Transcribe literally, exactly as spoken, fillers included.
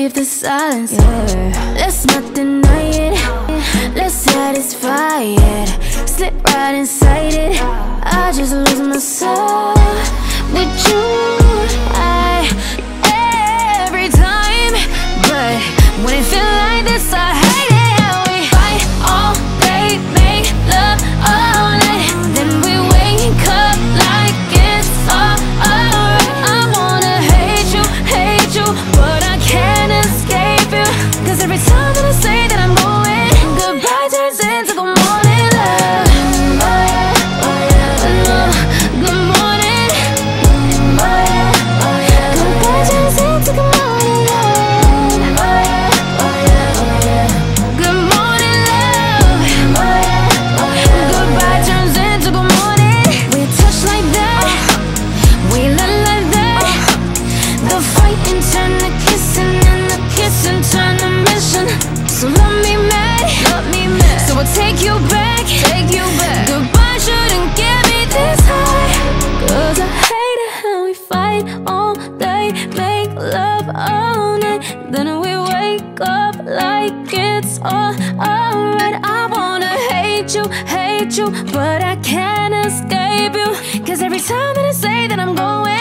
leave the silence, yeah. Let's not deny it, let's satisfy it. Slip right inside it, I just lose myself with you. I, every time, but when it feel like this, I hate it. How we fight all day, make love all night, then we wake up like it's all alright. I wanna hate you, hate you, but I can't escape you. Cause every time that I say that I'm going, goodbye turns into good morning, love. Good morning. Goodbye turns into good morning, love. Good morning, love. Goodbye turns into good morning. We touch like that, we love like that. The fighting turn to kissing, and the kissing turn to mission. So love me mad, love me mad. So I'll take you back, take you back. Goodbye shouldn't get me this high. Cause I hate it how we fight all day, make love all night, then we wake up like it's all alright. I wanna hate you, hate you, but I can't escape you. Cause every time that I say that I'm going,